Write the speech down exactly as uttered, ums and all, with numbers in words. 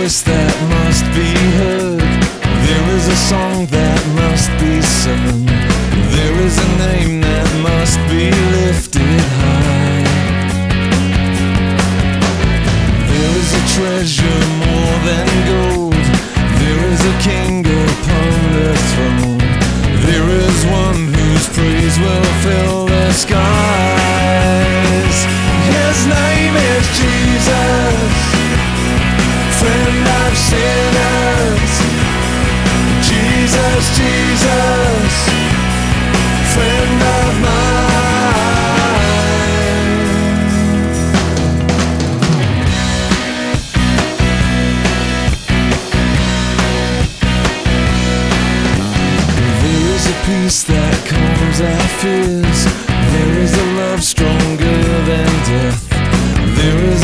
voice that must be heard. There is a song that must be sung. There is a name that must be lifted high. There is a treasure more than gold. There is a king upon the throne. There is one whose praise will fill the skies. His name is Jesus, friend of sinners. Jesus, Jesus, friend of mine. There is a peace that calms our fears. There is a love stronger than death. There is